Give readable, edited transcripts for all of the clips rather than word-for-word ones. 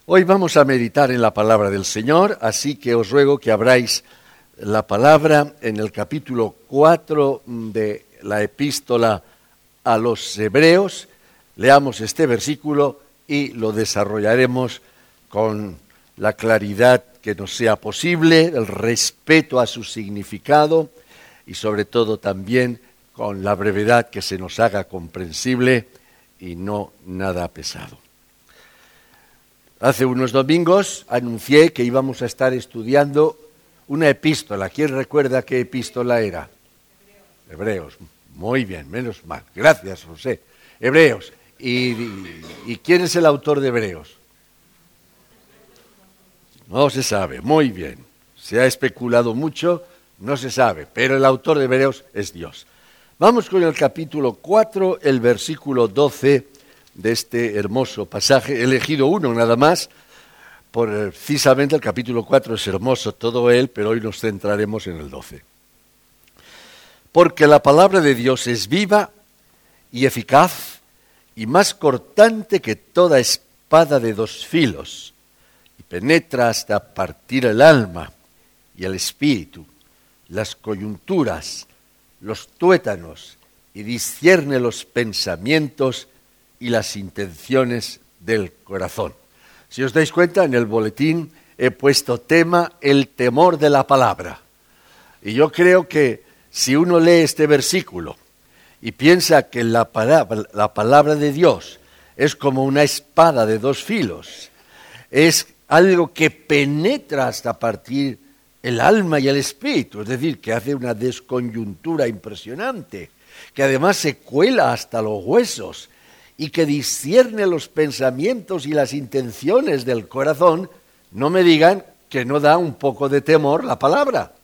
Hoy vamos a meditar en la palabra del Señor, así que os ruego que abráis la palabra en el capítulo 4 de la epístola a los Hebreos. Leamos este versículo y lo desarrollaremos con la claridad que nos sea posible, el respeto a su significado y sobre todo también con la brevedad que se nos haga comprensible y no nada pesado. Hace unos domingos anuncié que íbamos a estar estudiando una epístola. ¿Quién recuerda qué epístola era? Hebreos. Muy bien, menos mal. Gracias, José. Hebreos. ¿Y quién es el autor de Hebreos? No se sabe. Muy bien. Se ha especulado mucho, no se sabe, pero el autor de Hebreos es Dios. Vamos con el capítulo 4, el versículo 12 de este hermoso pasaje. He elegido uno nada más, precisamente el capítulo 4 es hermoso todo él, pero hoy nos centraremos en el 12. Porque la palabra de Dios es viva y eficaz y más cortante que toda espada de dos filos, y penetra hasta partir el alma y el espíritu, las coyunturas, los tuétanos, y discierne los pensamientos y las intenciones del corazón. Si os dais cuenta, en el boletín he puesto tema el temor de la palabra. Y yo creo que si uno lee este versículo y piensa que la palabra de Dios es como una espada de dos filos, es algo que penetra hasta partir el alma y el espíritu, es decir, que hace una descoyuntura impresionante, que además se cuela hasta los huesos, y que discierne los pensamientos y las intenciones del corazón, no me digan que no da un poco de temor la palabra.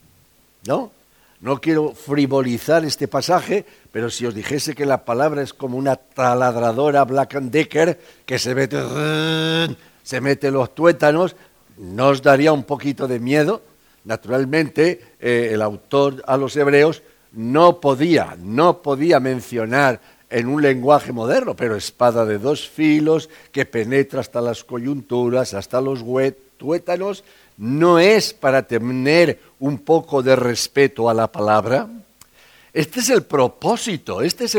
No quiero frivolizar este pasaje, pero si os dijese que la palabra es como una taladradora Black & Decker que se mete los tuétanos, ¿no os daría un poquito de miedo? Naturalmente, el autor a los Hebreos no podía mencionar en un lenguaje moderno, pero espada de dos filos que penetra hasta las coyunturas, hasta los tuétanos, no es para tener un poco de respeto a la palabra. Este es el propósito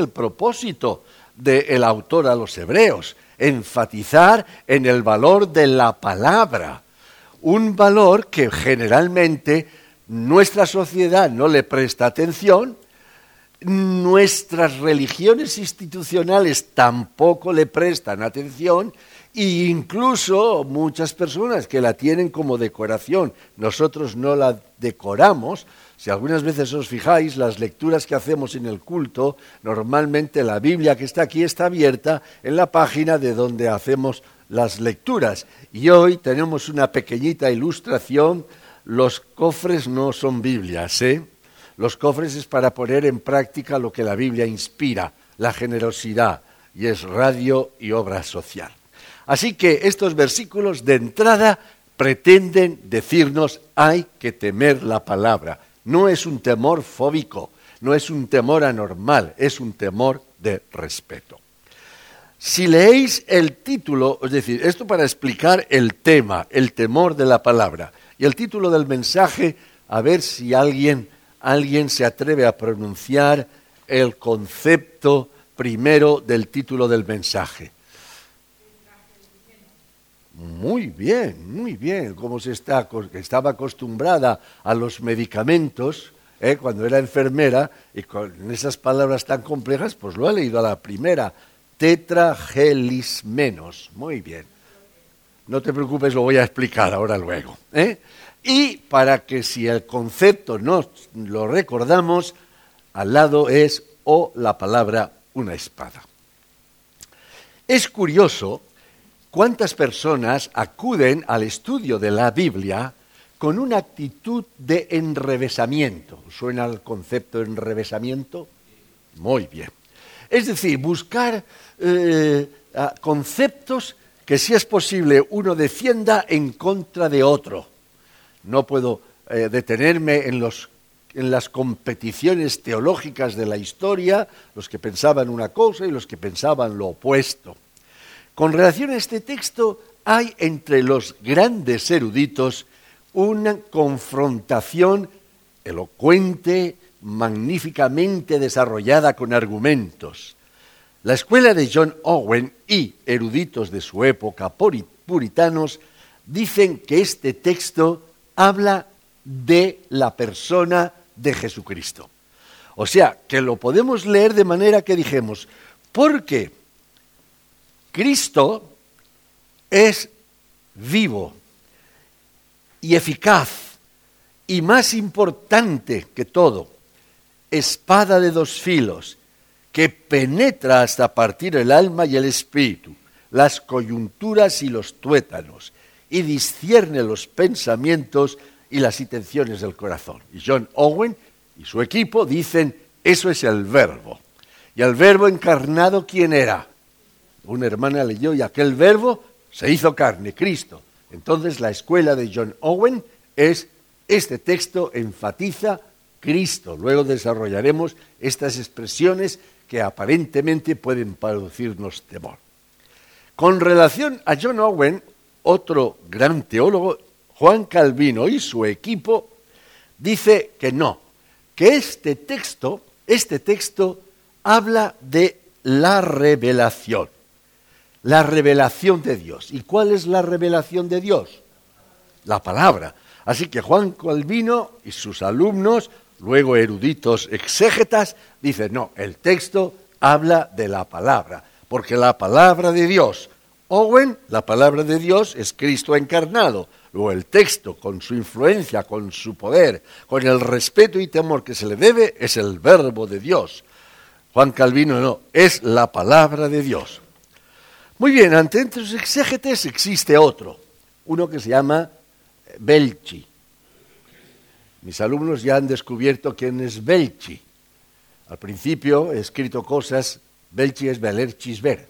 del autor a los Hebreos, enfatizar en el valor de la palabra, un valor que generalmente nuestra sociedad no le presta atención. Nuestras religiones institucionales tampoco le prestan atención e incluso muchas personas que la tienen como decoración, nosotros no la decoramos. Si algunas veces os fijáis, las lecturas que hacemos en el culto, normalmente la Biblia que está aquí está abierta en la página de donde hacemos las lecturas. Y hoy tenemos una pequeñita ilustración, los cofres no son Biblias, Los cofres es para poner en práctica lo que la Biblia inspira, la generosidad, y es radio y obra social. Así que estos versículos de entrada pretenden decirnos hay que temer la palabra. No es un temor fóbico, no es un temor anormal, es un temor de respeto. Si leéis el título, es decir, esto para explicar el tema, el temor de la palabra, y el título del mensaje, a ver si alguien se atreve a pronunciar el concepto primero del título del mensaje. Muy bien, como estaba acostumbrada a los medicamentos, cuando era enfermera, y con esas palabras tan complejas, pues lo he leído a la primera, tetragelismenos, muy bien. No te preocupes, lo voy a explicar ahora luego, Y para que si el concepto no lo recordamos, al lado es la palabra una espada. Es curioso cuántas personas acuden al estudio de la Biblia con una actitud de enrevesamiento. ¿Suena el concepto de enrevesamiento? Muy bien. Es decir, buscar conceptos que, si es posible, uno defienda en contra de otro. No puedo detenerme en las competiciones teológicas de la historia, los que pensaban una cosa y los que pensaban lo opuesto. Con relación a este texto hay entre los grandes eruditos una confrontación elocuente, magníficamente desarrollada con argumentos. La escuela de John Owen y eruditos de su época puritanos dicen que este texto habla de la persona de Jesucristo. O sea, que lo podemos leer de manera que dijemos, porque Cristo es vivo y eficaz y más importante que todo, espada de dos filos, que penetra hasta partir el alma y el espíritu, las coyunturas y los tuétanos, y discierne los pensamientos y las intenciones del corazón. Y John Owen y su equipo dicen, eso es el verbo. ¿Y el verbo encarnado quién era? Una hermana leyó, y aquel verbo se hizo carne, Cristo. Entonces la escuela de John Owen es, este texto enfatiza Cristo. Luego desarrollaremos estas expresiones que aparentemente pueden producirnos temor. Con relación a John Owen, otro gran teólogo, Juan Calvino y su equipo, dice que no, que este texto habla de la revelación de Dios. ¿Y cuál es la revelación de Dios? La palabra. Así que Juan Calvino y sus alumnos, luego eruditos exégetas, dicen, no, el texto habla de la palabra, porque la palabra de Dios, Owen, la palabra de Dios es Cristo encarnado. Luego el texto, con su influencia, con su poder, con el respeto y temor que se le debe, es el verbo de Dios. Juan Calvino no, es la palabra de Dios. Muy bien, entre los exégetes existe otro, uno que se llama Belchi. Mis alumnos ya han descubierto quién es Belchi. Al principio he escrito cosas, Belchi es Belerchis ver.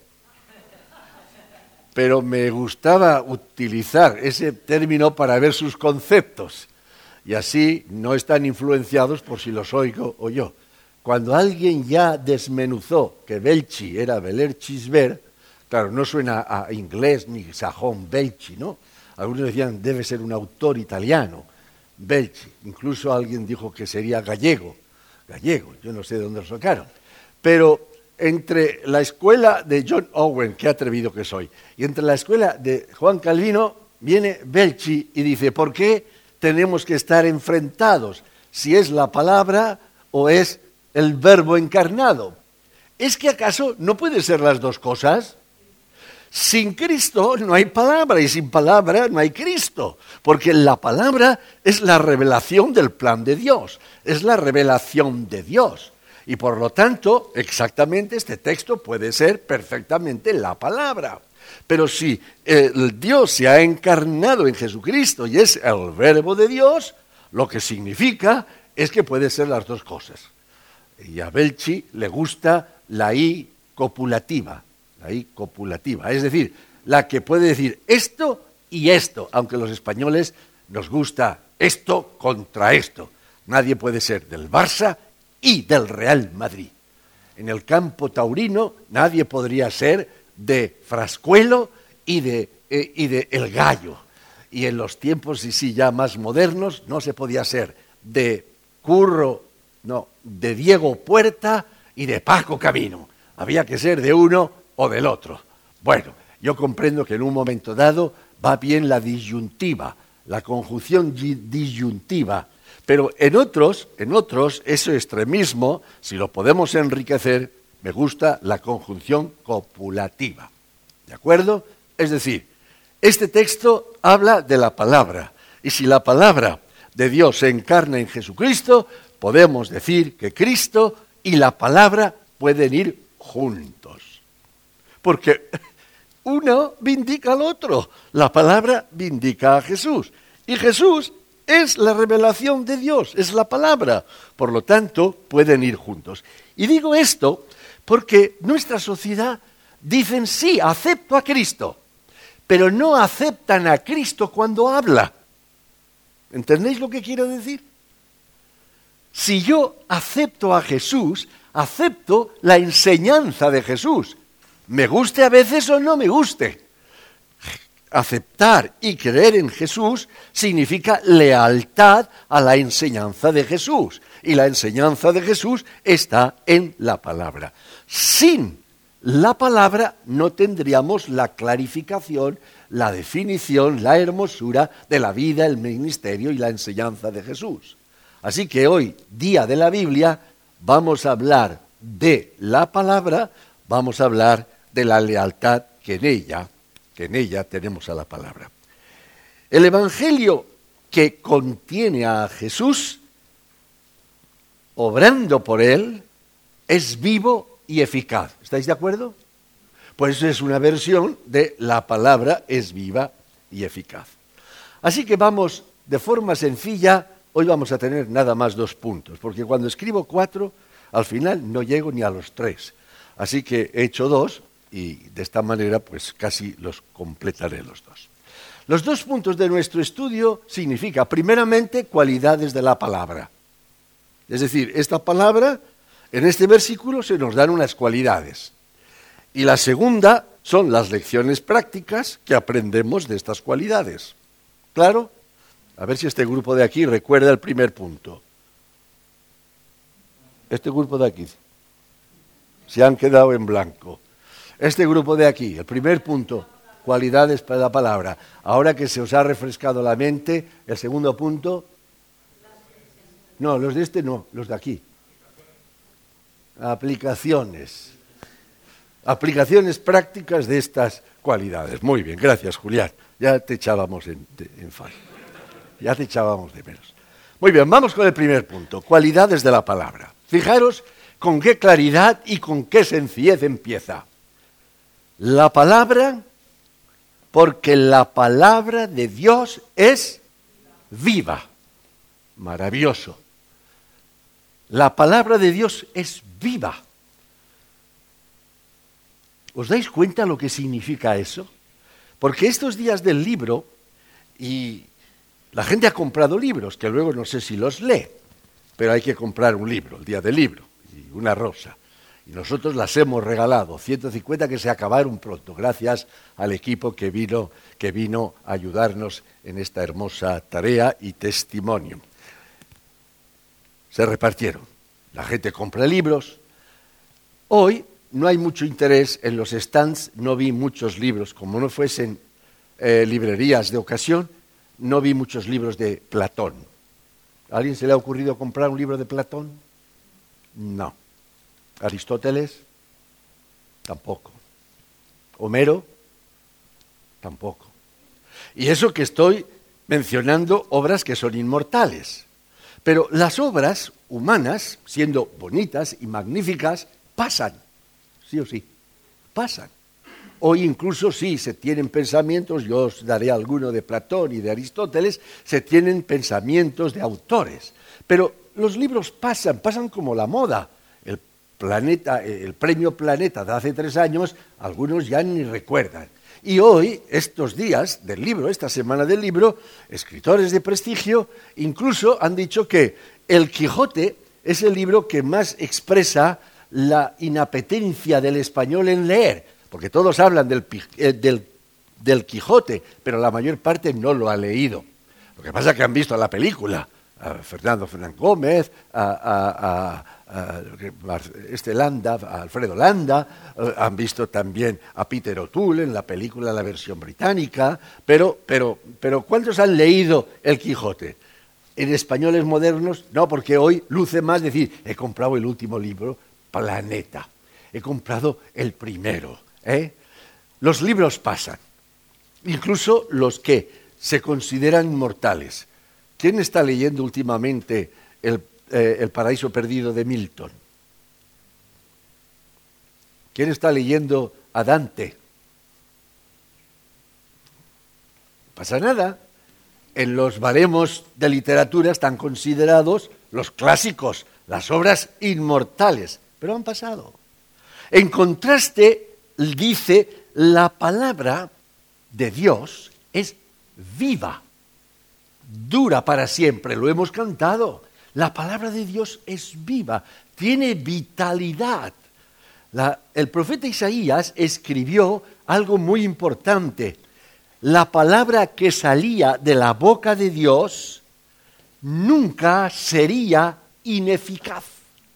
Pero me gustaba utilizar ese término para ver sus conceptos. Y así no están influenciados por si los oigo o yo. Cuando alguien ya desmenuzó que Belchi era Belerchis ver, claro, no suena a inglés ni sajón Belchi, ¿no? Algunos decían, debe ser un autor italiano, Belchi. Incluso alguien dijo que sería gallego, yo no sé de dónde lo sacaron. Pero entre la escuela de John Owen, qué atrevido que soy, y entre la escuela de Juan Calvino, viene Belchi y dice, ¿por qué tenemos que estar enfrentados? Si es la palabra o es el verbo encarnado. ¿Es que acaso no puede ser las dos cosas? Sin Cristo no hay palabra y sin palabra no hay Cristo, porque la palabra es la revelación del plan de Dios, es la revelación de Dios. Y por lo tanto, exactamente este texto puede ser perfectamente la palabra. Pero si el Dios se ha encarnado en Jesucristo y es el verbo de Dios, lo que significa es que puede ser las dos cosas. Y a Belchi le gusta la I copulativa, es decir, la que puede decir esto y esto, aunque los españoles nos gusta esto contra esto. Nadie puede ser del Barça y del Real Madrid. En el campo taurino nadie podría ser de Frascuelo y de El Gallo. Y en los tiempos, sí, ya más modernos, no se podía ser de Curro, no, de Diego Puerta y de Paco Camino. Había que ser de uno o del otro. Bueno, yo comprendo que en un momento dado va bien la disyuntiva, la conjunción disyuntiva, pero en otros, ese extremismo, si lo podemos enriquecer, me gusta la conjunción copulativa. ¿De acuerdo? Es decir, este texto habla de la palabra, y si la palabra de Dios se encarna en Jesucristo, podemos decir que Cristo y la palabra pueden ir juntos. Porque uno vindica al otro. La palabra vindica a Jesús. Y Jesús es la revelación de Dios, es la palabra. Por lo tanto, pueden ir juntos. Y digo esto porque nuestra sociedad dicen sí, acepto a Cristo, pero no aceptan a Cristo cuando habla. ¿Entendéis lo que quiero decir? Si yo acepto a Jesús, acepto la enseñanza de Jesús. Me guste a veces o no me guste. aceptar y creer en Jesús significa lealtad a la enseñanza de Jesús. Y la enseñanza de Jesús está en la palabra. Sin la palabra no tendríamos la clarificación, la definición, la hermosura de la vida, el ministerio y la enseñanza de Jesús. Así que hoy, día de la Biblia, vamos a hablar de la palabra, vamos a hablar de la lealtad que en ella tenemos a la palabra. El Evangelio que contiene a Jesús, obrando por él, es vivo y eficaz. ¿Estáis de acuerdo? Pues es una versión de la palabra es viva y eficaz. Así que vamos, de forma sencilla, hoy vamos a tener nada más 2 puntos, porque cuando escribo 4, al final no llego ni a los 3. Así que he hecho 2 y de esta manera pues casi los completaré los 2. Los 2 puntos de nuestro estudio significan, primeramente, cualidades de la palabra. Es decir, esta palabra, en este versículo se nos dan unas cualidades. Y la segunda son las lecciones prácticas que aprendemos de estas cualidades. ¿Claro? A ver si este grupo de aquí recuerda el primer punto. Este grupo de aquí se han quedado en blanco. Este grupo de aquí, el primer punto, cualidades para la palabra. Ahora que se os ha refrescado la mente, el segundo punto. No, los de este no, los de aquí. Aplicaciones. Aplicaciones prácticas de estas cualidades. Muy bien, gracias, Julián. Ya te echábamos en falta. Ya te echábamos de menos. Muy bien, vamos con el primer punto, cualidades de la palabra. Fijaros con qué claridad y con qué sencillez empieza. La palabra, porque la palabra de Dios es viva. Maravilloso. La palabra de Dios es viva. ¿Os dais cuenta lo que significa eso? Porque estos días del libro, y la gente ha comprado libros, que luego no sé si los lee, pero hay que comprar un libro, el día del libro, y una rosa. Y nosotros las hemos regalado, 150 que se acabaron pronto, gracias al equipo que vino a ayudarnos en esta hermosa tarea y testimonio. Se repartieron. La gente compra libros. Hoy no hay mucho interés en los stands, no vi muchos libros, como no fuesen librerías de ocasión, no vi muchos libros de Platón. ¿A alguien se le ha ocurrido comprar un libro de Platón? No. ¿Aristóteles? Tampoco. ¿Homero? Tampoco. Y eso que estoy mencionando obras que son inmortales. Pero las obras humanas, siendo bonitas y magníficas, pasan. Sí o sí, pasan. Hoy incluso sí se tienen pensamientos, yo os daré alguno de Platón y de Aristóteles, se tienen pensamientos de autores. Pero los libros pasan como la moda. El premio Planeta de hace 3 años, algunos ya ni recuerdan. Y hoy, estos días del libro, esta semana del libro, escritores de prestigio incluso han dicho que El Quijote es el libro que más expresa la inapetencia del español en leer, porque todos hablan del Quijote, pero la mayor parte no lo ha leído. Lo que pasa es que han visto la película, a Fernando Fernández Gómez, a Alfredo Landa, han visto también a Peter O'Toole en la película, la versión británica, pero ¿cuántos han leído El Quijote? En españoles modernos, no, porque hoy luce más decir, he comprado el último libro, Planeta, he comprado el primero. Los libros pasan, incluso los que se consideran inmortales. ¿Quién está leyendo últimamente El paraíso perdido de Milton? ¿Quién está leyendo a Dante? No pasa nada. En los baremos de literatura están considerados los clásicos, las obras inmortales, pero han pasado. En contraste, dice, la palabra de Dios es viva, dura para siempre, lo hemos cantado. La palabra de Dios es viva, tiene vitalidad. El profeta Isaías escribió algo muy importante. la palabra que salía de la boca de Dios nunca sería ineficaz.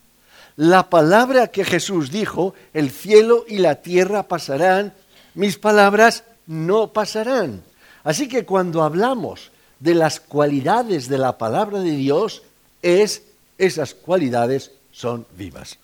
La palabra que Jesús dijo, el cielo y la tierra pasarán, mis palabras no pasarán. Así que cuando hablamos de las cualidades de la palabra de Dios, esas cualidades son vivas.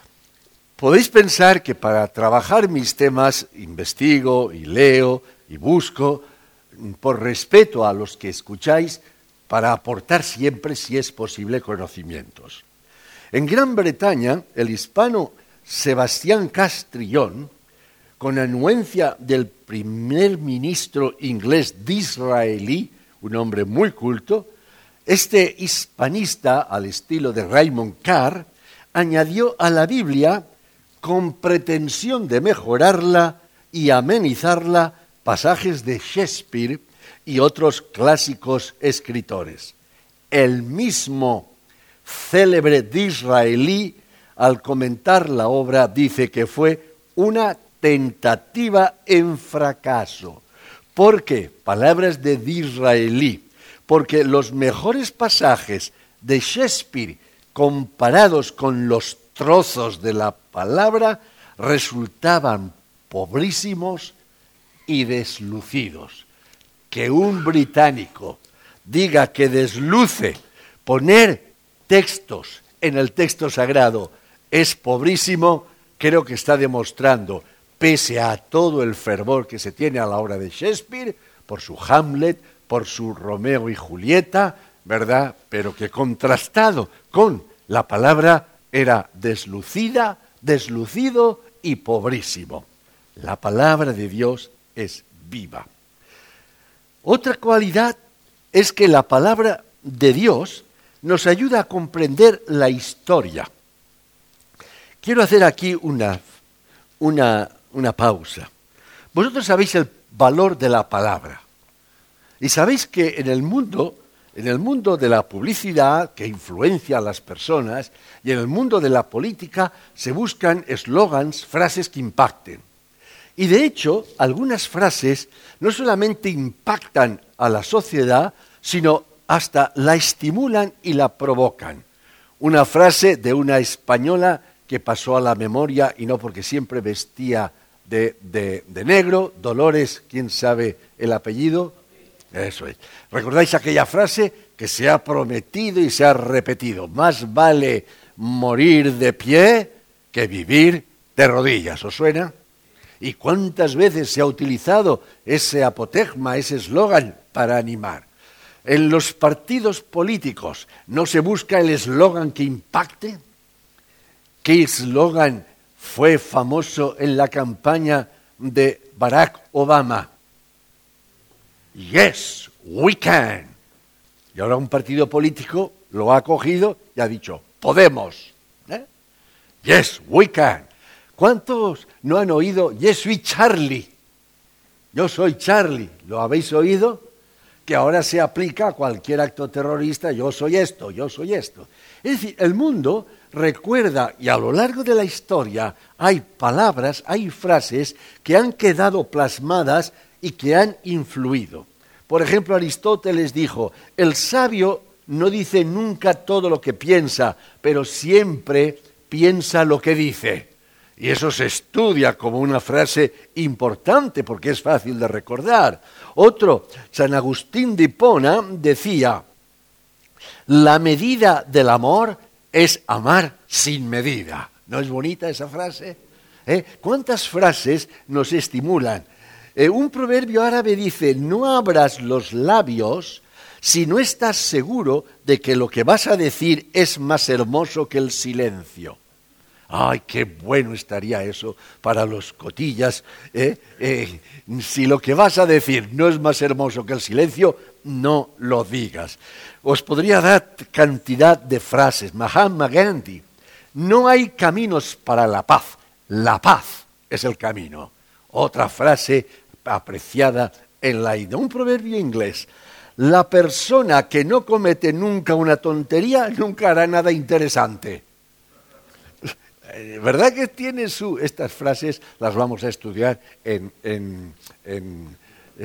Podéis pensar que para trabajar mis temas investigo y leo y busco, por respeto a los que escucháis, para aportar siempre, si es posible, conocimientos. En Gran Bretaña, el hispano Sebastián Castrillón, con anuencia del primer ministro inglés Disraeli, un hombre muy culto, este hispanista, al estilo de Raymond Carr, añadió a la Biblia, con pretensión de mejorarla y amenizarla, pasajes de Shakespeare y otros clásicos escritores. El mismo célebre Disraeli, al comentar la obra, dice que fue una tentativa en fracaso. ¿Por qué? Palabras de Disraeli. Porque los mejores pasajes de Shakespeare comparados con los trozos de la palabra resultaban pobrísimos y deslucidos. Que un británico diga que desluce poner textos en el texto sagrado es pobrísimo, creo que está demostrando, pese a todo el fervor que se tiene a la obra de Shakespeare, por su Hamlet, por su Romeo y Julieta, ¿verdad? Pero que contrastado con la palabra era deslucida, deslucido y pobrísimo. La palabra de Dios es viva. Otra cualidad es que la palabra de Dios nos ayuda a comprender la historia. Quiero hacer aquí una pausa. Vosotros sabéis el valor de la palabra. Y sabéis que en el mundo de la publicidad, que influencia a las personas, y en el mundo de la política, se buscan eslogans, frases que impacten. Y de hecho, algunas frases no solamente impactan a la sociedad, sino hasta la estimulan y la provocan. Una frase de una española que pasó a la memoria, y no porque siempre vestía de negro, Dolores, ¿quién sabe el apellido? Eso es. ¿Recordáis aquella frase que se ha prometido y se ha repetido? Más vale morir de pie que vivir de rodillas. ¿Os suena? ¿Y cuántas veces se ha utilizado ese apotegma, ese eslogan para animar? En los partidos políticos no se busca el eslogan que impacte. ¿Qué eslogan fue famoso en la campaña de Barack Obama? Yes, we can. Y ahora un partido político lo ha cogido y ha dicho, podemos. Yes, we can. ¿Cuántos no han oído Yes, we Charlie? Yo soy Charlie. ¿Lo habéis oído? Que ahora se aplica a cualquier acto terrorista. Yo soy esto, yo soy esto. Es decir, el mundo recuerda, y a lo largo de la historia hay palabras, hay frases que han quedado plasmadas y que han influido. Por ejemplo, Aristóteles dijo, el sabio no dice nunca todo lo que piensa, pero siempre piensa lo que dice. Y eso se estudia como una frase importante porque es fácil de recordar. Otro, San Agustín de Hipona, decía, la medida del amor es amar sin medida. ¿No es bonita esa frase? ¿Cuántas frases nos estimulan? Un proverbio árabe dice, no abras los labios si no estás seguro de que lo que vas a decir es más hermoso que el silencio. ¡Ay, qué bueno estaría eso para los cotillas! Si lo que vas a decir no es más hermoso que el silencio, no lo digas. Os podría dar cantidad de frases. Mahatma Gandhi, no hay caminos para la paz es el camino. Otra frase apreciada en la India. Un proverbio inglés. La persona que no comete nunca una tontería, nunca hará nada interesante. ¿Verdad que tiene estas frases las vamos a estudiar en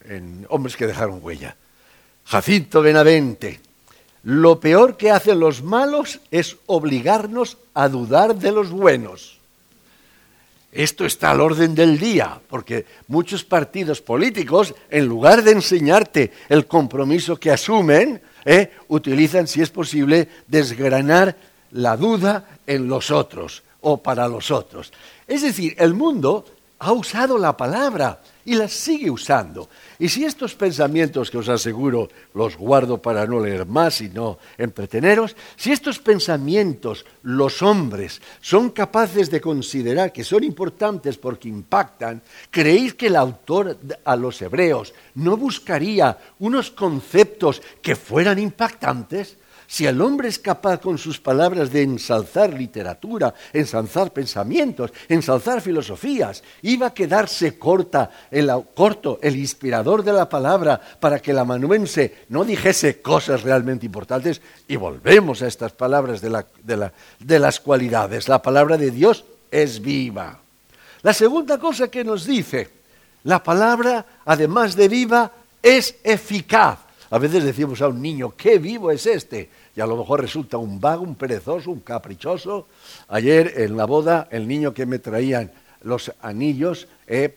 en hombres que dejaron huella. Jacinto Benavente: lo peor que hacen los malos es obligarnos a dudar de los buenos. Esto está al orden del día, porque muchos partidos políticos, en lugar de enseñarte el compromiso que asumen, utilizan, si es posible, desgranar la duda en los otros o para los otros. Es decir, el mundo ha usado la palabra y la sigue usando. Y si estos pensamientos, que os aseguro los guardo para no leer más y no entreteneros, si estos pensamientos los hombres son capaces de considerar que son importantes porque impactan, ¿creéis que el autor a los hebreos no buscaría unos conceptos que fueran impactantes? Si el hombre es capaz con sus palabras de ensalzar literatura, ensalzar pensamientos, ensalzar filosofías, iba a quedarse corto el inspirador de la palabra para que el amanuense no dijese cosas realmente importantes. Y volvemos a estas palabras de las cualidades. La palabra de Dios es viva. La segunda cosa que nos dice, la palabra, además de viva, es eficaz. A veces decimos a un niño, qué vivo es este, y a lo mejor resulta un vago, un perezoso, un caprichoso. Ayer en la boda, el niño que me traían los anillos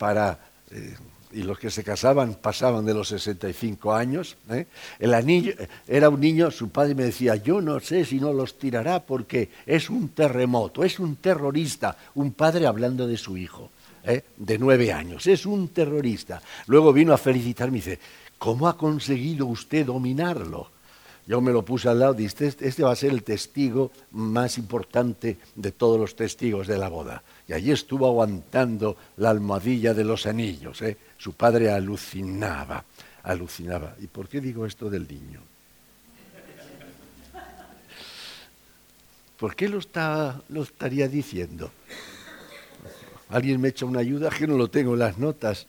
y los que se casaban pasaban de los 65 años. El anillo era un niño, su padre me decía, yo no sé si no los tirará porque es un terremoto, es un terrorista. Un padre hablando de su hijo, de 9 años, es un terrorista. Luego vino a felicitarme y dice, ¿cómo ha conseguido usted dominarlo? Yo me lo puse al lado y dije, este va a ser el testigo más importante de todos los testigos de la boda. Y allí estuvo aguantando la almohadilla de los anillos. Su padre alucinaba. ¿Y por qué digo esto del niño? ¿Por qué lo estaría diciendo? ¿Alguien me echa una ayuda? Que no lo tengo en las notas.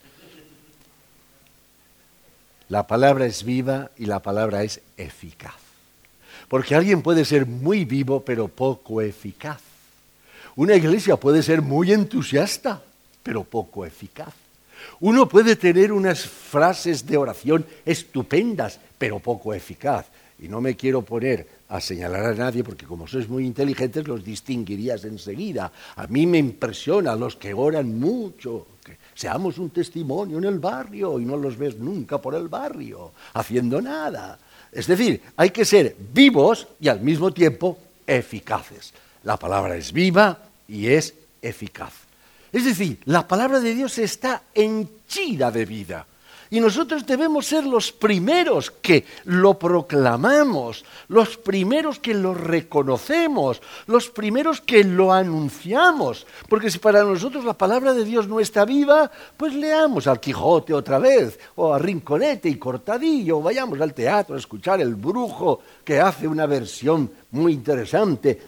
La palabra es viva y la palabra es eficaz. Porque alguien puede ser muy vivo pero poco eficaz. Una iglesia puede ser muy entusiasta pero poco eficaz. Uno puede tener unas frases de oración estupendas pero poco eficaz. Y no me quiero poner a señalar a nadie porque como sois muy inteligentes los distinguirías enseguida. A mí me impresiona los que oran mucho. Seamos un testimonio en el barrio y no los ves nunca por el barrio haciendo nada. Es decir, hay que ser vivos y al mismo tiempo eficaces. La palabra es viva y es eficaz. Es decir, la palabra de Dios está henchida de vida. Y nosotros debemos ser los primeros que lo proclamamos, los primeros que lo reconocemos, los primeros que lo anunciamos. Porque si para nosotros la palabra de Dios no está viva, pues leamos al Quijote otra vez, o a Rinconete y Cortadillo, o vayamos al teatro a escuchar El Brujo, que hace una versión muy interesante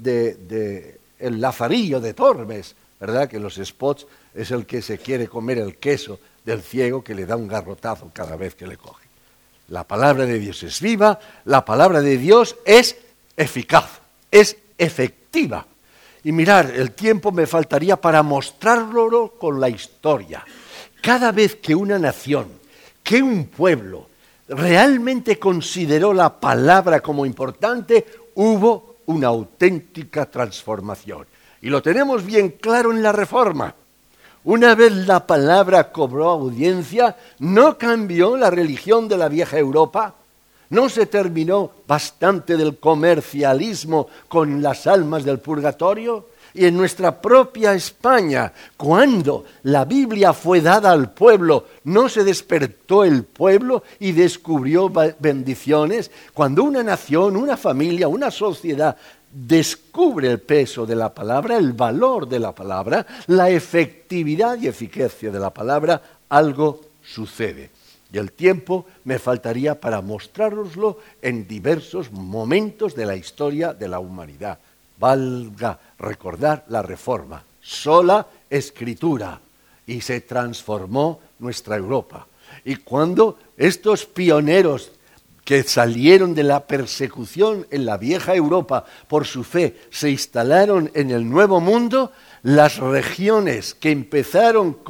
de El Lazarillo de Tormes, ¿verdad? Que los spots es el que se quiere comer el queso del ciego que le da un garrotazo cada vez que le coge. La palabra de Dios es viva, la palabra de Dios es eficaz, es efectiva. Y mirar, el tiempo me faltaría para mostrarlo con la historia. Cada vez que una nación, que un pueblo realmente consideró la palabra como importante, hubo una auténtica transformación. Y lo tenemos bien claro en la Reforma. Una vez la palabra cobró audiencia, no cambió la religión de la vieja Europa, no se terminó bastante del comercialismo con las almas del purgatorio. Y en nuestra propia España, cuando la Biblia fue dada al pueblo, ¿no se despertó el pueblo y descubrió bendiciones? Cuando una nación, una familia, una sociedad descubre el peso de la palabra, el valor de la palabra, la efectividad y eficacia de la palabra, algo sucede. Y el tiempo me faltaría para mostrároslo en diversos momentos de la historia de la humanidad. Valga recordar la Reforma, sola escritura, y se transformó nuestra Europa. Y cuando estos pioneros que salieron de la persecución en la vieja Europa por su fe, se instalaron en el Nuevo Mundo, las regiones que empezaron con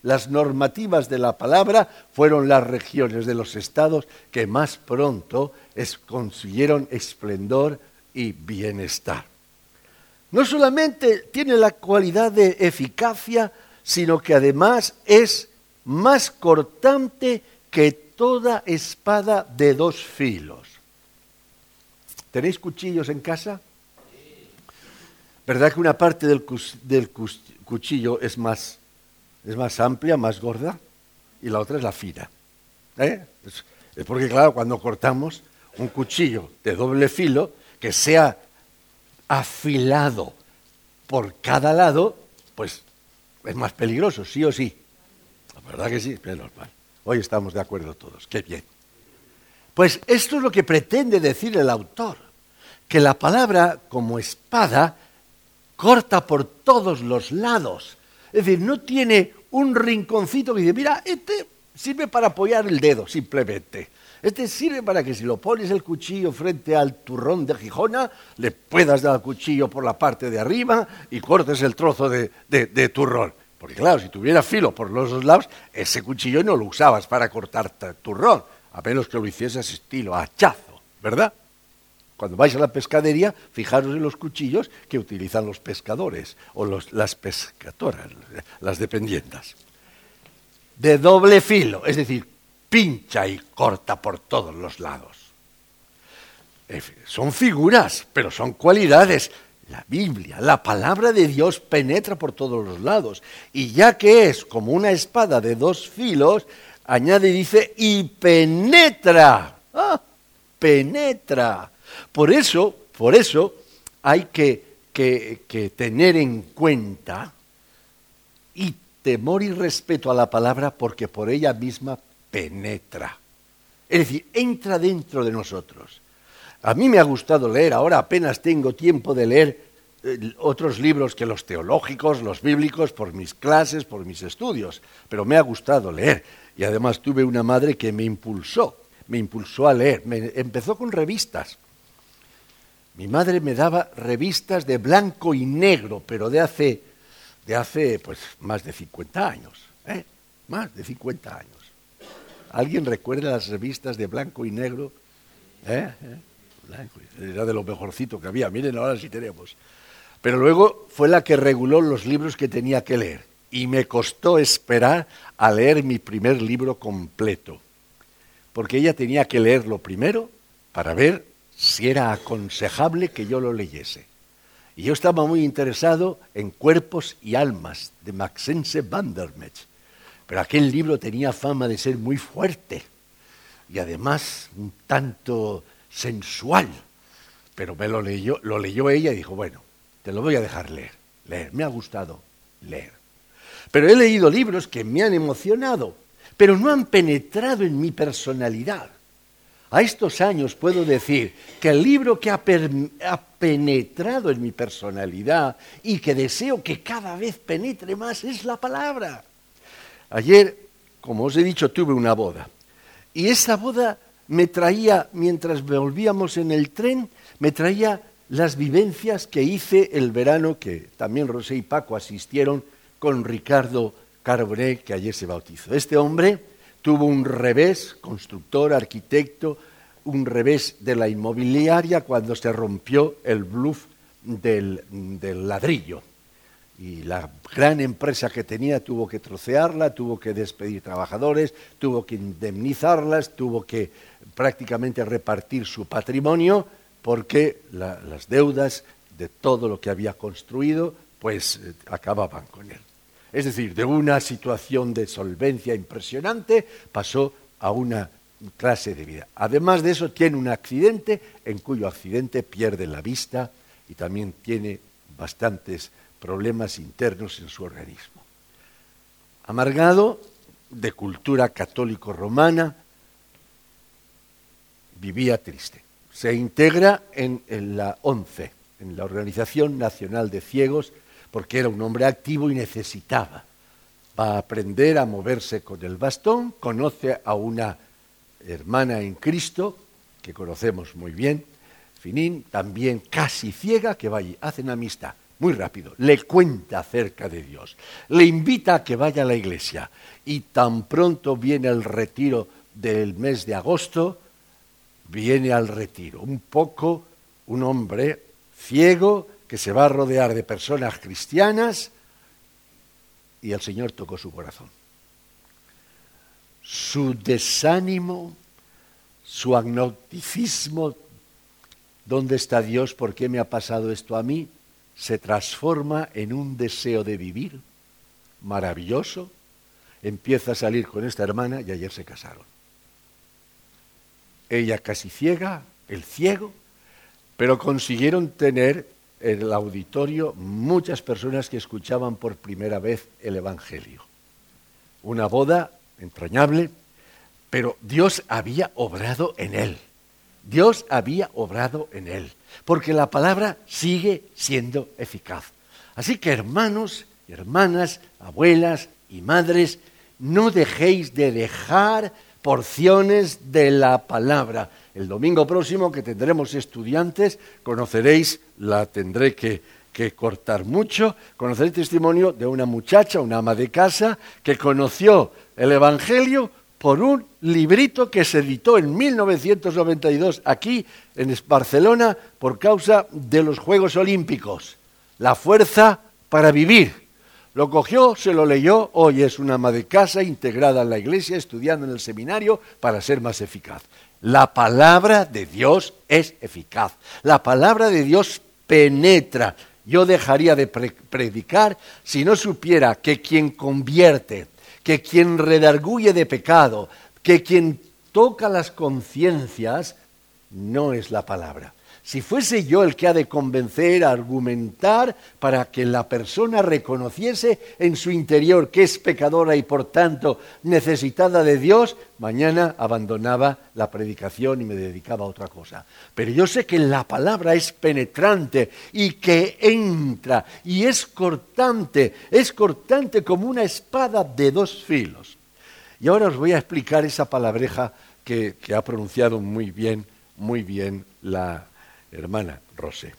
las normativas de la palabra fueron las regiones de los estados que más pronto consiguieron esplendor y bienestar. No solamente tiene la cualidad de eficacia, sino que además es más cortante que toda espada de 2 filos. ¿Tenéis cuchillos en casa? ¿Verdad que una parte del cuchillo es más amplia, más gorda, y la otra es la fina? Es porque, claro, cuando cortamos un cuchillo de doble filo, que sea afilado por cada lado, pues es más peligroso, sí o sí. La verdad que sí, menos mal. Hoy estamos de acuerdo todos, qué bien. Pues esto es lo que pretende decir el autor, que la palabra como espada corta por todos los lados. Es decir, no tiene un rinconcito que dice, mira, este sirve para apoyar el dedo, simplemente. Este sirve para que si lo pones el cuchillo frente al turrón de Gijona, le puedas dar el cuchillo por la parte de arriba y cortes el trozo de turrón. Porque claro, si tuviera filo por los 2 lados, ese cuchillo no lo usabas para cortar turrón, a menos que lo hicieses estilo hachazo, ¿verdad? Cuando vais a la pescadería, fijaros en los cuchillos que utilizan los pescadores o las pescadoras, las dependientas. De doble filo, es decir, pincha y corta por todos los lados. Son figuras, pero son cualidades. La Biblia, la palabra de Dios penetra por todos los lados. Y ya que es como una espada de 2 filos, añade y dice, y penetra. Penetra. Por eso hay que tener en cuenta y temor y respeto a la palabra porque por ella misma penetra. Es decir, entra dentro de nosotros. A mí me ha gustado leer, ahora apenas tengo tiempo de leer otros libros que los teológicos, los bíblicos, por mis clases, por mis estudios, pero me ha gustado leer. Y además tuve una madre que me impulsó a leer. Empezó con revistas. Mi madre me daba revistas de blanco y negro, pero de hace pues más de 50 años, más de 50 años. ¿Alguien recuerda las revistas de blanco y negro? Era de lo mejorcito que había, miren ahora sí tenemos. Pero luego fue la que reguló los libros que tenía que leer, y me costó esperar a leer mi primer libro completo, porque ella tenía que leerlo primero para ver si era aconsejable que yo lo leyese. Y yo estaba muy interesado en Cuerpos y Almas, de Maxence van der Metz. Pero aquel libro tenía fama de ser muy fuerte y además un tanto sensual. Pero lo leyó ella y dijo, bueno, te lo voy a dejar leer. Me ha gustado leer. Pero he leído libros que me han emocionado, pero no han penetrado en mi personalidad. A estos años puedo decir que el libro que ha penetrado en mi personalidad y que deseo que cada vez penetre más es la palabra. Ayer, como os he dicho, tuve una boda. Y esa boda me traía, mientras volvíamos en el tren, me traía las vivencias que hice el verano, que también Rosé y Paco asistieron con Ricardo Carbonet, que ayer se bautizó. Este hombre tuvo un revés, constructor, arquitecto, un revés de la inmobiliaria cuando se rompió el bluff del ladrillo. Y la gran empresa que tenía tuvo que trocearla, tuvo que despedir trabajadores, tuvo que indemnizarlas, tuvo que prácticamente repartir su patrimonio porque las deudas de todo lo que había construido pues acababan con él. Es decir, de una situación de solvencia impresionante pasó a una clase de vida. Además de eso, tiene un accidente en cuyo accidente pierde la vista y también tiene bastantes problemas internos en su organismo. Amargado, de cultura católico-romana, vivía triste. Se integra en la ONCE, en la Organización Nacional de Ciegos, porque era un hombre activo y necesitaba. Va a aprender a moverse con el bastón, conoce a una hermana en Cristo, que conocemos muy bien, Finín, también casi ciega, que va allí, hacen amistad. muy rápido, le cuenta acerca de Dios, le invita a que vaya a la iglesia y tan pronto viene el retiro del mes de agosto, viene al retiro, un hombre ciego que se va a rodear de personas cristianas y el Señor tocó su corazón. Su desánimo, su agnosticismo, ¿dónde está Dios? ¿Por qué me ha pasado esto a mí? Se transforma en un deseo de vivir maravilloso. Empieza a salir con esta hermana y ayer se casaron. Ella casi ciega, él ciego, pero consiguieron tener en el auditorio muchas personas que escuchaban por primera vez el Evangelio. Una boda entrañable, pero Dios había obrado en él. Dios había obrado en él, porque la palabra sigue siendo eficaz. Así que hermanos y hermanas, abuelas y madres, no dejéis de dejar porciones de la palabra. El domingo próximo que tendremos estudiantes, conoceréis, la tendré que cortar mucho, conoceréis testimonio de una muchacha, una ama de casa, que conoció el Evangelio por un librito que se editó en 1992 aquí en Barcelona por causa de los Juegos Olímpicos. La fuerza para vivir. Lo cogió, se lo leyó, hoy es una ama de casa integrada en la iglesia, estudiando en el seminario para ser más eficaz. La palabra de Dios es eficaz. La palabra de Dios penetra. Yo dejaría de predicar si no supiera que quien convierte, que quien redarguye de pecado, que quien toca las conciencias, no es la palabra. Si fuese yo el que ha de convencer, argumentar, para que la persona reconociese en su interior que es pecadora y por tanto necesitada de Dios, mañana abandonaba la predicación y me dedicaba a otra cosa. Pero yo sé que la palabra es penetrante y que entra y es cortante como una espada de dos filos. Y ahora os voy a explicar esa palabreja que ha pronunciado muy bien la hermana Rosé.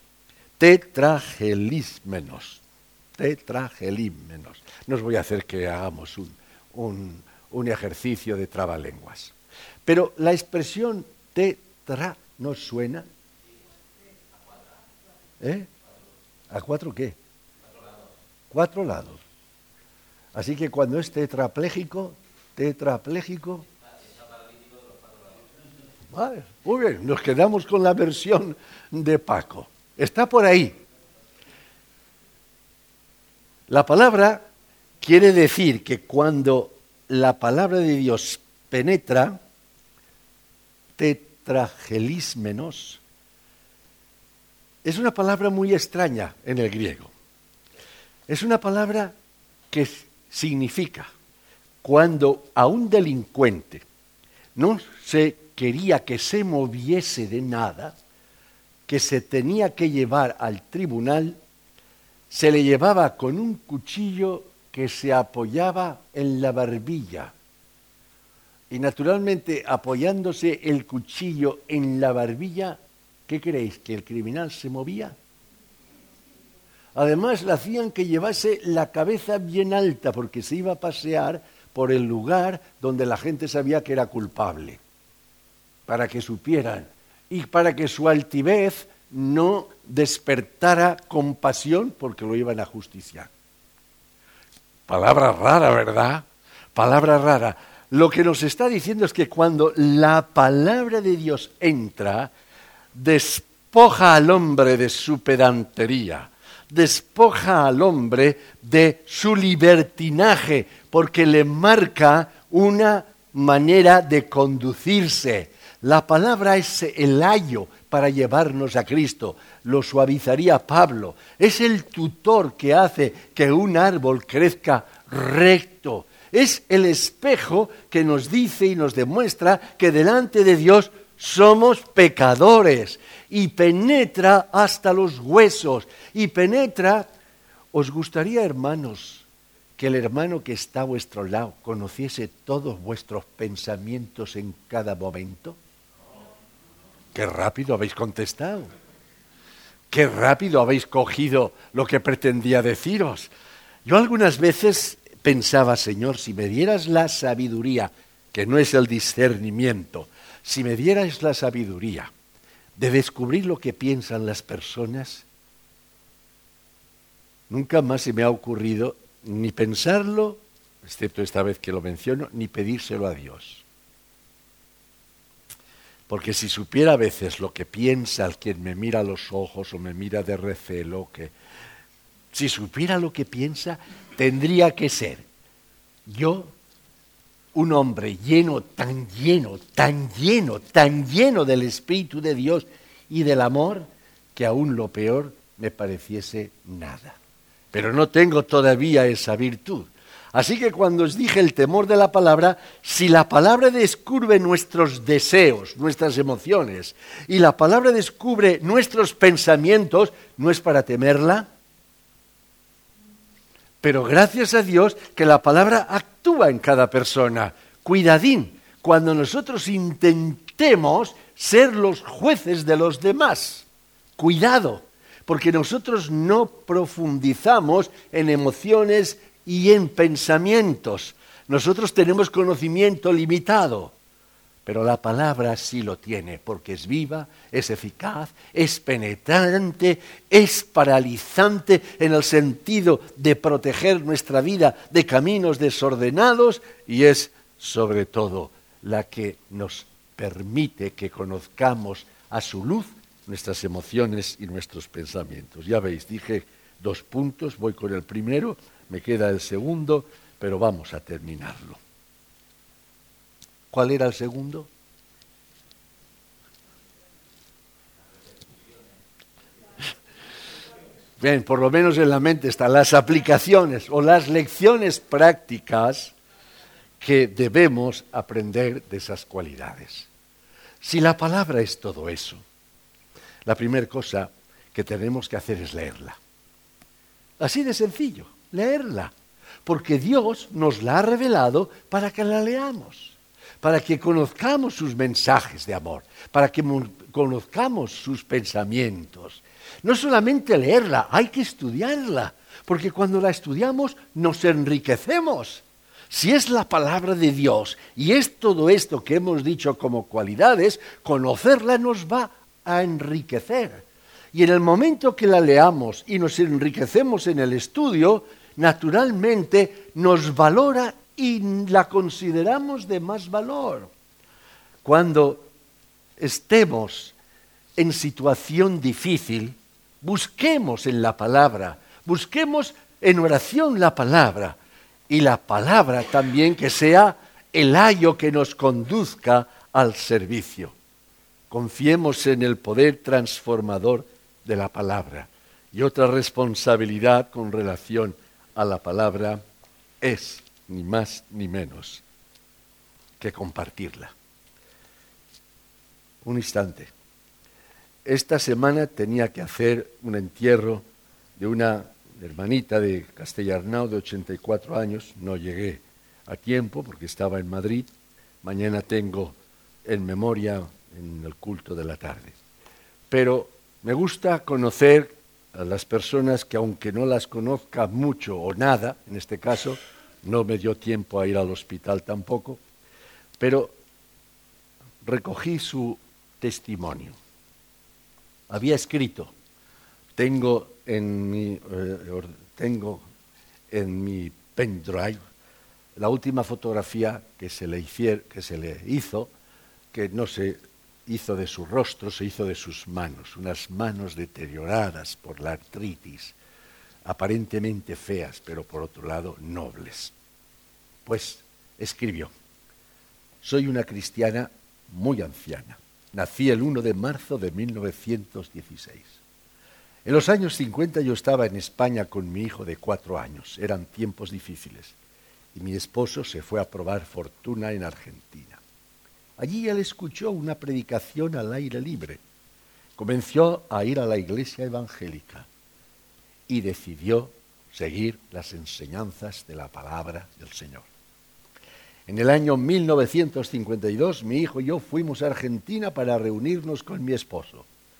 Tetragelismenos. No os voy a hacer que hagamos un ejercicio de trabalenguas. Pero la expresión tetra ¿nos suena? ¿A cuatro qué? 4 lados. Así que cuando es tetrapléjico. Vale, muy bien, nos quedamos con la versión de Paco. Está por ahí. La palabra quiere decir que cuando la palabra de Dios penetra, tetragelismenos, es una palabra muy extraña en el griego. Es una palabra que significa cuando a un delincuente no se quería que se moviese de nada, que se tenía que llevar al tribunal, se le llevaba con un cuchillo que se apoyaba en la barbilla. Y naturalmente, apoyándose el cuchillo en la barbilla, ¿qué creéis? ¿Que el criminal se movía? Además, le hacían que llevase la cabeza bien alta porque se iba a pasear por el lugar donde la gente sabía que era culpable, para que supieran y para que su altivez no despertara compasión porque lo iban a justiciar. Palabra rara, ¿verdad? Palabra rara. Lo que nos está diciendo es que cuando la palabra de Dios entra, despoja al hombre de su pedantería, despoja al hombre de su libertinaje, porque le marca una manera de conducirse. La palabra es el ayo para llevarnos a Cristo, lo suavizaría Pablo. Es el tutor que hace que un árbol crezca recto. Es el espejo que nos dice y nos demuestra que delante de Dios somos pecadores. Y penetra hasta los huesos. Y penetra, ¿os gustaría, hermanos, que el hermano que está a vuestro lado conociese todos vuestros pensamientos en cada momento? ¡Qué rápido habéis contestado! qué rápido habéis cogido lo que pretendía deciros. Yo algunas veces pensaba, Señor, si me dieras la sabiduría, que no es el discernimiento, si me dieras la sabiduría de descubrir lo que piensan las personas, nunca más se me ha ocurrido ni pensarlo, excepto esta vez que lo menciono, ni pedírselo a Dios. Porque si supiera a veces lo que piensa el quien me mira a los ojos o me mira de recelo, si supiera lo que piensa, tendría que ser yo un hombre tan lleno del Espíritu de Dios y del amor, que aún lo peor me pareciese nada. Pero no tengo todavía esa virtud. Así que cuando os dije el temor de la palabra, si la palabra descubre nuestros deseos, nuestras emociones, y la palabra descubre nuestros pensamientos, ¿no es para temerla? Pero gracias a Dios que la palabra actúa en cada persona. Cuidadín, cuando nosotros intentemos ser los jueces de los demás. Cuidado, porque nosotros no profundizamos en emociones y en pensamientos. Nosotros tenemos conocimiento limitado, pero la palabra sí lo tiene, porque es viva, es eficaz, es penetrante, es paralizante en el sentido de proteger nuestra vida de caminos desordenados y es, sobre todo, la que nos permite que conozcamos a su luz nuestras emociones y nuestros pensamientos. Ya veis, dije 2 puntos, voy con el primero, me queda el segundo, pero vamos a terminarlo. ¿Cuál era el segundo? Bien, por lo menos en la mente están las aplicaciones o las lecciones prácticas que debemos aprender de esas cualidades. Si la palabra es todo eso, la primera cosa que tenemos que hacer es leerla. Así de sencillo, leerla. Porque Dios nos la ha revelado para que la leamos, para que conozcamos sus mensajes de amor, para que conozcamos sus pensamientos. No solamente leerla, hay que estudiarla, porque cuando la estudiamos nos enriquecemos. Si es la palabra de Dios y es todo esto que hemos dicho como cualidades, conocerla nos va a enriquecer. Y en el momento que la leamos y nos enriquecemos en el estudio, naturalmente nos valora y la consideramos de más valor. Cuando estemos en situación difícil, busquemos en la palabra, busquemos en oración la palabra, y la palabra también que sea el ayo que nos conduzca al servicio. Confiemos en el poder transformador de la palabra. Y otra responsabilidad con relación a la palabra es, ni más ni menos, que compartirla. Un instante. Esta semana tenía que hacer un entierro de una hermanita de Castellarnau de 84 años. No llegué a tiempo porque estaba en Madrid. Mañana tengo en memoria en el culto de la tarde. Pero me gusta conocer a las personas que, aunque no las conozca mucho o nada, en este caso, no me dio tiempo a ir al hospital tampoco, pero recogí su testimonio. Había escrito, tengo en mi pendrive la última fotografía que se le hizo, que no se hizo de su rostro, se hizo de sus manos, unas manos deterioradas por la artritis, aparentemente feas, pero por otro lado nobles. Pues escribió, soy una cristiana muy anciana, nací el 1 de marzo de 1916. En los años 50 yo estaba en España con mi hijo de 4 años, eran tiempos difíciles, y mi esposo se fue a probar fortuna en Argentina. Allí él escuchó una predicación al aire libre, comenzó a ir a la iglesia evangélica y decidió seguir las enseñanzas de la palabra del Señor. En el año 1952 mi hijo y yo fuimos a Argentina para reunirnos con mi esposo.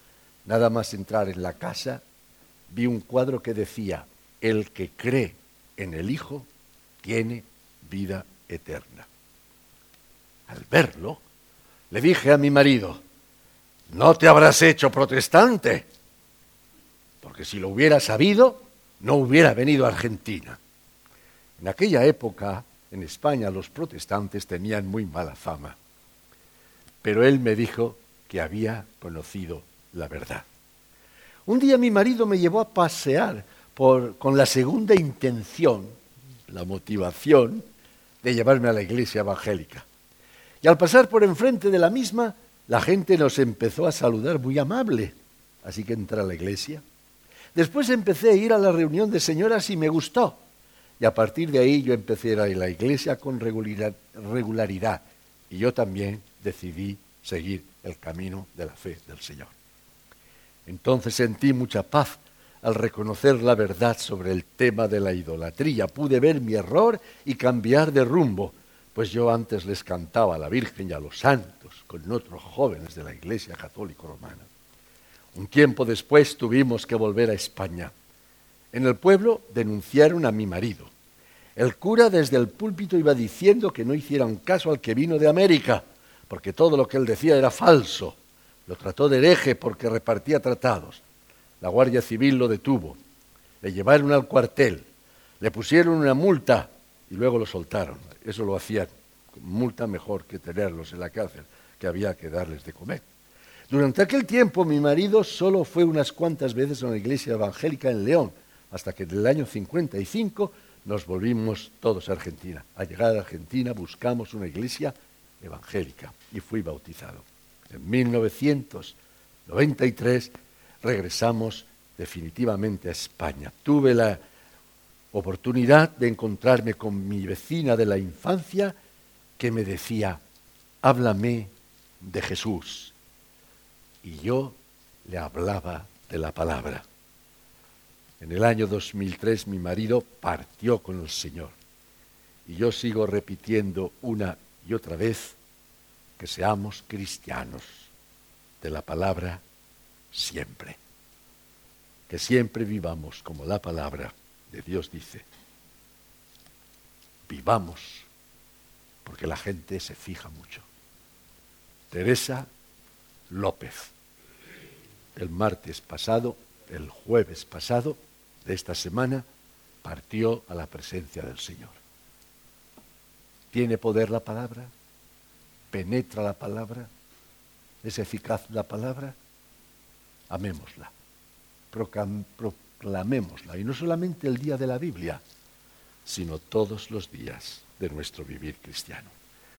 Nada más entrar en la casa, vi un cuadro que decía: el que cree en el Hijo tiene vida eterna. Al verlo, le dije a mi marido: no te habrás hecho protestante, porque si lo hubiera sabido, no hubiera venido a Argentina. En aquella época, en España, los protestantes tenían muy mala fama, pero él me dijo que había conocido la verdad. Un día mi marido me llevó a pasear con la segunda intención, la motivación, de llevarme a la iglesia evangélica. Y al pasar por enfrente de la misma, la gente nos empezó a saludar muy amable, así que entré a la iglesia. Después empecé a ir a la reunión de señoras y me gustó. Y a partir de ahí yo empecé a ir a la iglesia con regularidad. Y yo también decidí seguir el camino de la fe del Señor. Entonces sentí mucha paz al reconocer la verdad sobre el tema de la idolatría. Pude ver mi error y cambiar de rumbo, pues yo antes les cantaba a la Virgen y a los santos con otros jóvenes de la Iglesia Católica Romana. Un tiempo después tuvimos que volver a España. En el pueblo denunciaron a mi marido. El cura desde el púlpito iba diciendo que no hicieran caso al que vino de América, porque todo lo que él decía era falso. Lo trató de hereje porque repartía tratados. La Guardia Civil lo detuvo. Le llevaron al cuartel. Le pusieron una multa y luego lo soltaron. Eso lo hacían. Multa mejor que tenerlos en la cárcel, que había que darles de comer. Durante aquel tiempo mi marido solo fue unas cuantas veces a una iglesia evangélica en León, hasta que en el año 55 nos volvimos todos a Argentina. Al llegar a Argentina buscamos una iglesia evangélica y fui bautizado. En 1993 regresamos definitivamente a España. Tuve la oportunidad de encontrarme con mi vecina de la infancia que me decía: háblame de Jesús. Y yo le hablaba de la palabra. En el año 2003 mi marido partió con el Señor. Y yo sigo repitiendo una y otra vez que seamos cristianos de la palabra siempre. Que siempre vivamos como la palabra de Dios dice. Vivamos, porque la gente se fija mucho. Teresa López, el jueves pasado de esta semana, partió a la presencia del Señor. ¿Tiene poder la palabra? ¿Penetra la palabra? ¿Es eficaz la palabra? Amémosla, proclamémosla, y no solamente el día de la Biblia, sino todos los días de nuestro vivir cristiano.